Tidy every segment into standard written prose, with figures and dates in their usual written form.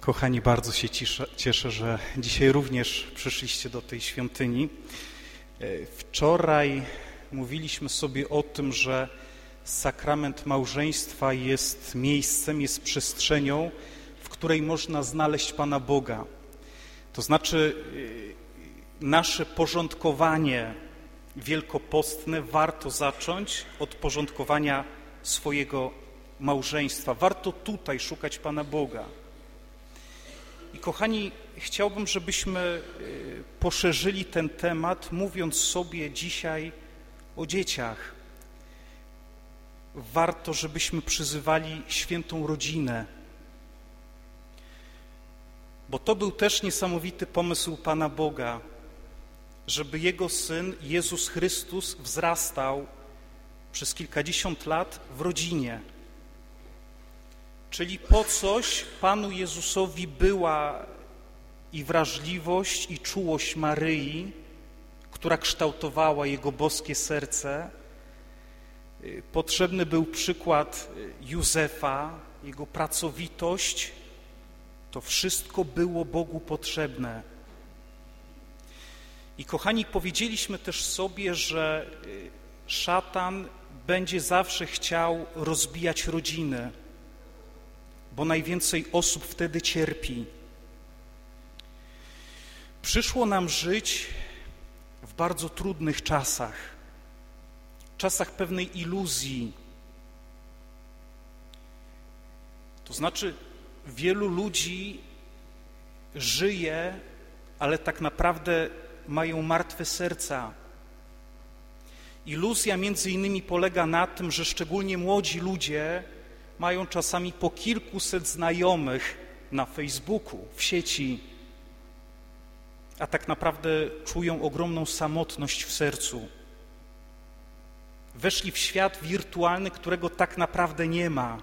Kochani, bardzo się cieszę, że dzisiaj również przyszliście do tej świątyni. Wczoraj mówiliśmy sobie o tym, że sakrament małżeństwa jest miejscem, jest przestrzenią, w której można znaleźć Pana Boga. To znaczy nasze porządkowanie wielkopostne warto zacząć od porządkowania swojego małżeństwa. Warto tutaj szukać Pana Boga. I kochani, chciałbym, żebyśmy poszerzyli ten temat, mówiąc sobie dzisiaj o dzieciach. Warto, żebyśmy przyzywali świętą rodzinę, bo to był też niesamowity pomysł Pana Boga, żeby Jego Syn, Jezus Chrystus, wzrastał przez kilkadziesiąt lat w rodzinie. Czyli po coś Panu Jezusowi była i wrażliwość, i czułość Maryi, która kształtowała Jego boskie serce. Potrzebny był przykład Józefa, jego pracowitość. To wszystko było Bogu potrzebne. I kochani, powiedzieliśmy też sobie, że szatan będzie zawsze chciał rozbijać rodziny, bo najwięcej osób wtedy cierpi. Przyszło nam żyć w bardzo trudnych czasach pewnej iluzji. To znaczy, wielu ludzi żyje, ale tak naprawdę mają martwe serca. Iluzja między innymi polega na tym, że szczególnie młodzi ludzie mają czasami po kilkuset znajomych na Facebooku, w sieci, a tak naprawdę czują ogromną samotność w sercu. Weszli w świat wirtualny, którego tak naprawdę nie ma.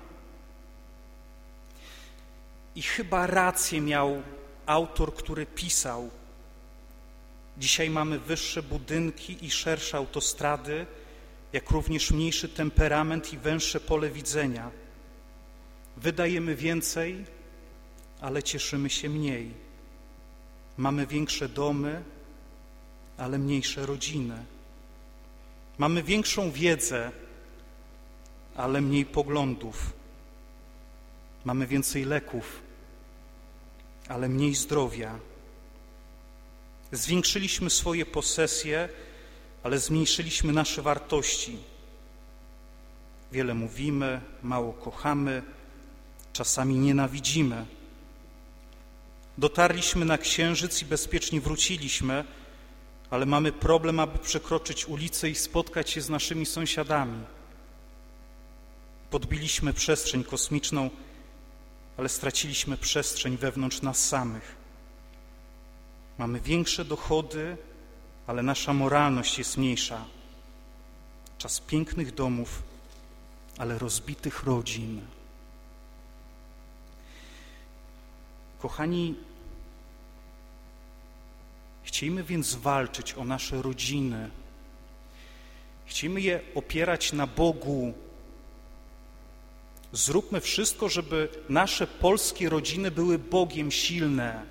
I chyba rację miał autor, który pisał: dzisiaj mamy wyższe budynki i szersze autostrady, jak również mniejszy temperament i węższe pole widzenia. Wydajemy więcej, ale cieszymy się mniej. Mamy większe domy, ale mniejsze rodziny. Mamy większą wiedzę, ale mniej poglądów. Mamy więcej leków, ale mniej zdrowia. Zwiększyliśmy swoje posesje, ale zmniejszyliśmy nasze wartości. Wiele mówimy, mało kochamy, czasami nienawidzimy. Dotarliśmy na Księżyc i bezpiecznie wróciliśmy, ale mamy problem, aby przekroczyć ulicę i spotkać się z naszymi sąsiadami. Podbiliśmy przestrzeń kosmiczną, ale straciliśmy przestrzeń wewnątrz nas samych. Mamy większe dochody, ale nasza moralność jest mniejsza. Czas pięknych domów, ale rozbitych rodzin. Kochani, chcielibyśmy więc walczyć o nasze rodziny. Chcielibyśmy je opierać na Bogu. Zróbmy wszystko, żeby nasze polskie rodziny były Bogiem silne.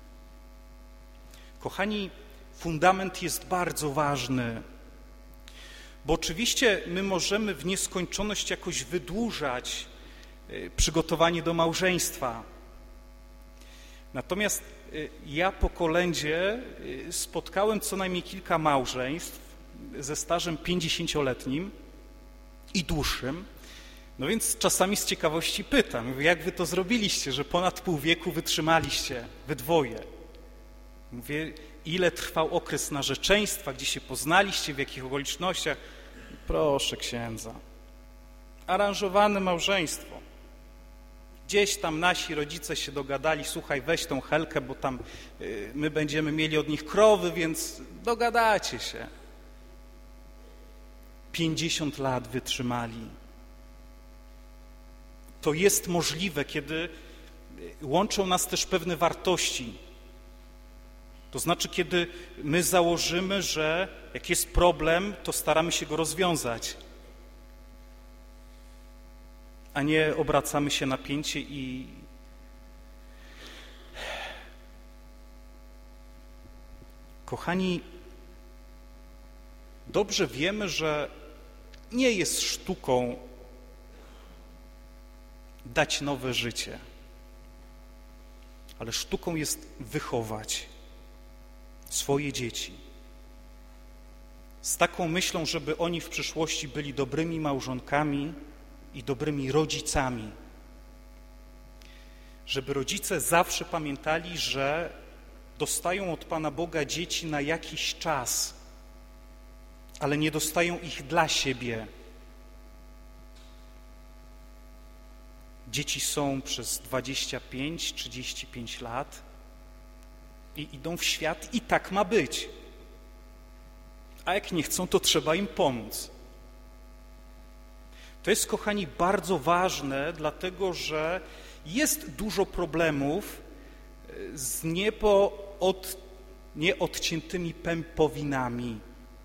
Kochani, fundament jest bardzo ważny, bo oczywiście my możemy w nieskończoność jakoś wydłużać przygotowanie do małżeństwa. Natomiast ja po kolędzie spotkałem co najmniej kilka małżeństw ze stażem 50-letnim i dłuższym. No więc czasami z ciekawości pytam, jak wy to zrobiliście, że ponad pół wieku wytrzymaliście, wy dwoje. Mówię, ile trwał okres narzeczeństwa, gdzie się poznaliście, w jakich okolicznościach? Proszę księdza, aranżowane małżeństwo. Gdzieś tam nasi rodzice się dogadali, słuchaj, weź tą Helkę, bo tam my będziemy mieli od nich krowy, więc dogadacie się. 50 lat wytrzymali. To jest możliwe, kiedy łączą nas też pewne wartości. To znaczy, kiedy my założymy, że jak jest problem, to staramy się go rozwiązać, a nie obracamy się na pięcie i Kochani, dobrze wiemy, że nie jest sztuką dać nowe życie, ale sztuką jest wychować swoje dzieci z taką myślą, żeby oni w przyszłości byli dobrymi małżonkami i dobrymi rodzicami. Żeby rodzice zawsze pamiętali, że dostają od Pana Boga dzieci na jakiś czas, ale nie dostają ich dla siebie. Dzieci są przez 25-35 lat i idą w świat i tak ma być. A jak nie chcą, to trzeba im pomóc. To jest, kochani, bardzo ważne, dlatego że jest dużo problemów z nieodciętymi pępowinami.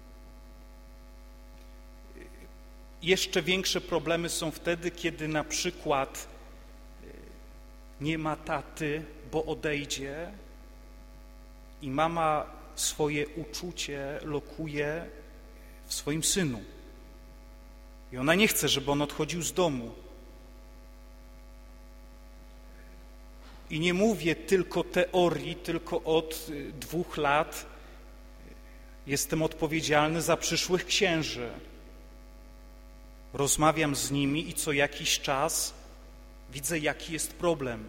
Jeszcze większe problemy są wtedy, kiedy na przykład nie ma taty, bo odejdzie i mama swoje uczucie lokuje w swoim synu. I ona nie chce, żeby on odchodził z domu. I nie mówię tylko teorii, tylko od 2 lat jestem odpowiedzialny za przyszłych księży. Rozmawiam z nimi i co jakiś czas widzę, jaki jest problem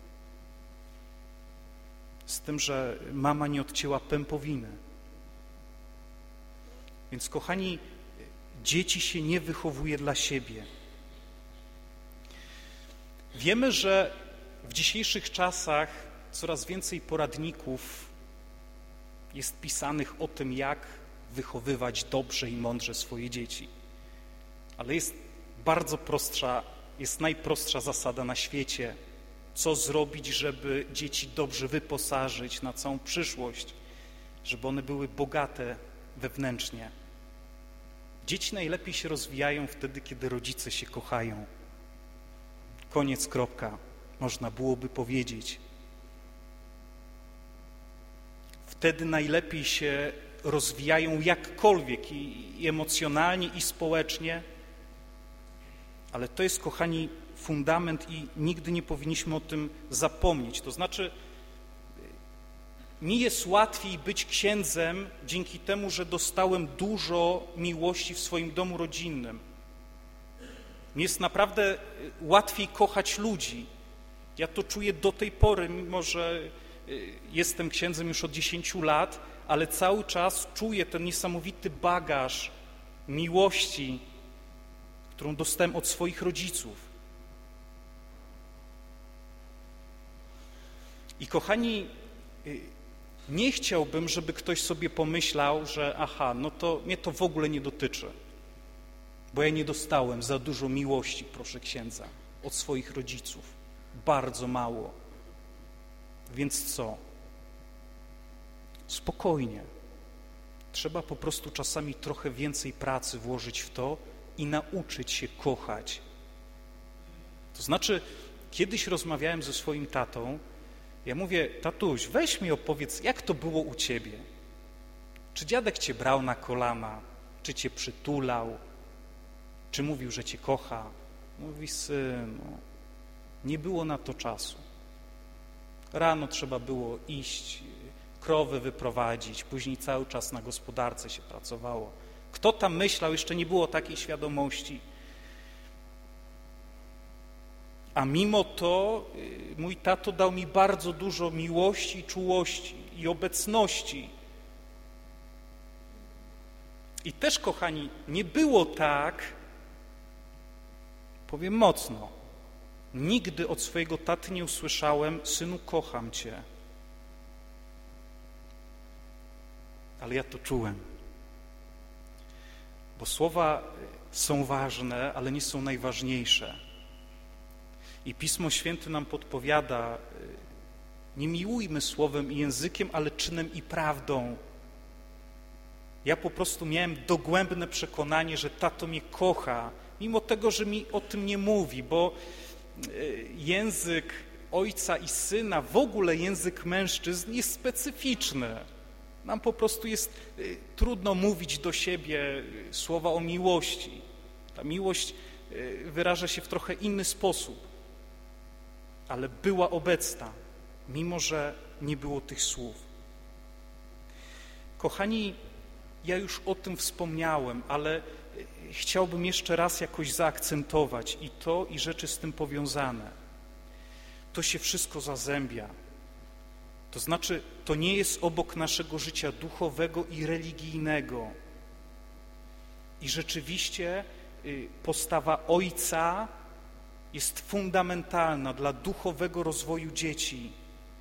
z tym, że mama nie odcięła pępowiny. Więc, kochani, dzieci się nie wychowuje dla siebie. Wiemy, że w dzisiejszych czasach coraz więcej poradników jest pisanych o tym, jak wychowywać dobrze i mądrze swoje dzieci. Ale jest najprostsza zasada na świecie. Co zrobić, żeby dzieci dobrze wyposażyć na całą przyszłość, żeby one były bogate wewnętrznie. Dzieci najlepiej się rozwijają wtedy, kiedy rodzice się kochają. Koniec, kropka. Można byłoby powiedzieć. Wtedy najlepiej się rozwijają jakkolwiek i emocjonalnie, i społecznie, ale to jest, kochani, fundament i nigdy nie powinniśmy o tym zapomnieć. To znaczy, mi jest łatwiej być księdzem dzięki temu, że dostałem dużo miłości w swoim domu rodzinnym. Mi jest naprawdę łatwiej kochać ludzi. Ja to czuję do tej pory, mimo że jestem księdzem już od 10 lat, ale cały czas czuję ten niesamowity bagaż miłości, którą dostałem od swoich rodziców. I, kochani, nie chciałbym, żeby ktoś sobie pomyślał, że no to mnie to w ogóle nie dotyczy, bo ja nie dostałem za dużo miłości, proszę księdza, od swoich rodziców. Bardzo mało. Więc co? Spokojnie. Trzeba po prostu czasami trochę więcej pracy włożyć w to i nauczyć się kochać. To znaczy, kiedyś rozmawiałem ze swoim tatą, ja mówię: tatuś, weź mi opowiedz, jak to było u ciebie? Czy dziadek cię brał na kolana? Czy cię przytulał? Czy mówił, że cię kocha? Mówi: synu, nie było na to czasu. Rano trzeba było iść, krowy wyprowadzić, później cały czas na gospodarce się pracowało. Kto tam myślał, jeszcze nie było takiej świadomości. A mimo to mój tato dał mi bardzo dużo miłości, czułości i obecności. I też, kochani, nie było tak, powiem mocno, nigdy od swojego taty nie usłyszałem: synu, kocham cię. Ale ja to czułem. Bo słowa są ważne, ale nie są najważniejsze. I Pismo Święte nam podpowiada: nie miłujmy słowem i językiem, ale czynem i prawdą. Ja po prostu miałem dogłębne przekonanie, że tato mnie kocha, mimo tego, że mi o tym nie mówi, bo język ojca i syna, w ogóle język mężczyzn jest specyficzny. Nam po prostu jest trudno mówić do siebie słowa o miłości. Ta miłość wyraża się w trochę inny sposób, ale była obecna, mimo że nie było tych słów. Kochani, ja już o tym wspomniałem, ale chciałbym jeszcze raz jakoś zaakcentować i to, i rzeczy z tym powiązane. To się wszystko zazębia. To znaczy, to nie jest obok naszego życia duchowego i religijnego. I rzeczywiście postawa ojca jest fundamentalna dla duchowego rozwoju dzieci.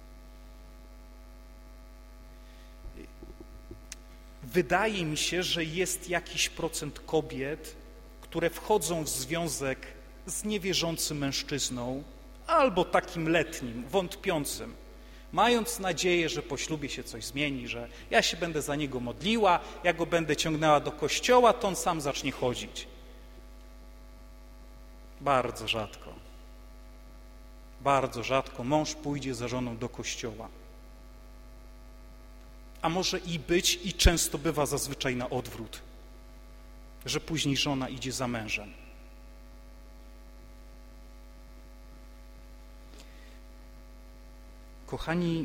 Wydaje mi się, że jest jakiś procent kobiet, które wchodzą w związek z niewierzącym mężczyzną albo takim letnim, wątpiącym, mając nadzieję, że po ślubie się coś zmieni, że ja się będę za niego modliła, ja go będę ciągnęła do kościoła, to on sam zacznie chodzić. Bardzo rzadko. Bardzo rzadko mąż pójdzie za żoną do kościoła. A może i być, i często bywa zazwyczaj na odwrót, że później żona idzie za mężem. Kochani,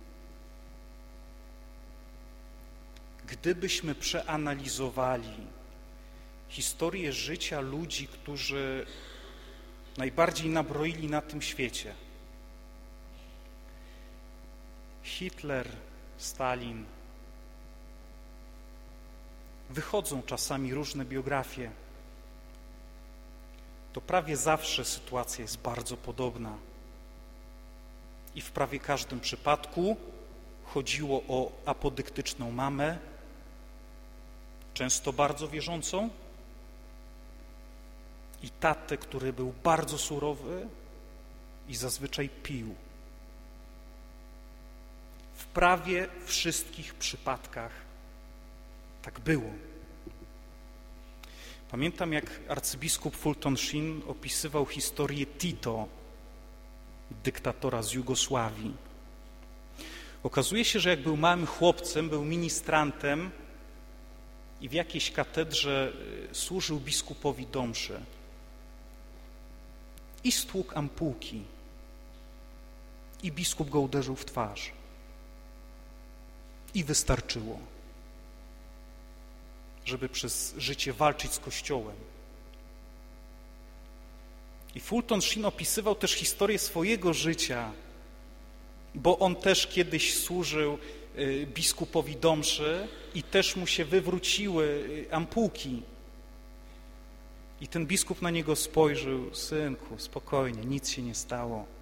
gdybyśmy przeanalizowali historię życia ludzi, którzy najbardziej nabroili na tym świecie, Hitler, Stalin, wychodzą czasami różne biografie, to prawie zawsze sytuacja jest bardzo podobna. I w prawie każdym przypadku chodziło o apodyktyczną mamę, często bardzo wierzącą, i tatę, który był bardzo surowy i zazwyczaj pił. W prawie wszystkich przypadkach tak było. Pamiętam, jak arcybiskup Fulton Sheen opisywał historię Tito, dyktatora z Jugosławii. Okazuje się, że jak był małym chłopcem, był ministrantem i w jakiejś katedrze służył biskupowi do mszy. I stłukł ampułki. I biskup go uderzył w twarz. I wystarczyło, żeby przez życie walczyć z Kościołem. I Fulton Sheen opisywał też historię swojego życia, bo on też kiedyś służył biskupowi do mszy i też mu się wywróciły ampułki. I ten biskup na niego spojrzał: synku, spokojnie, nic się nie stało.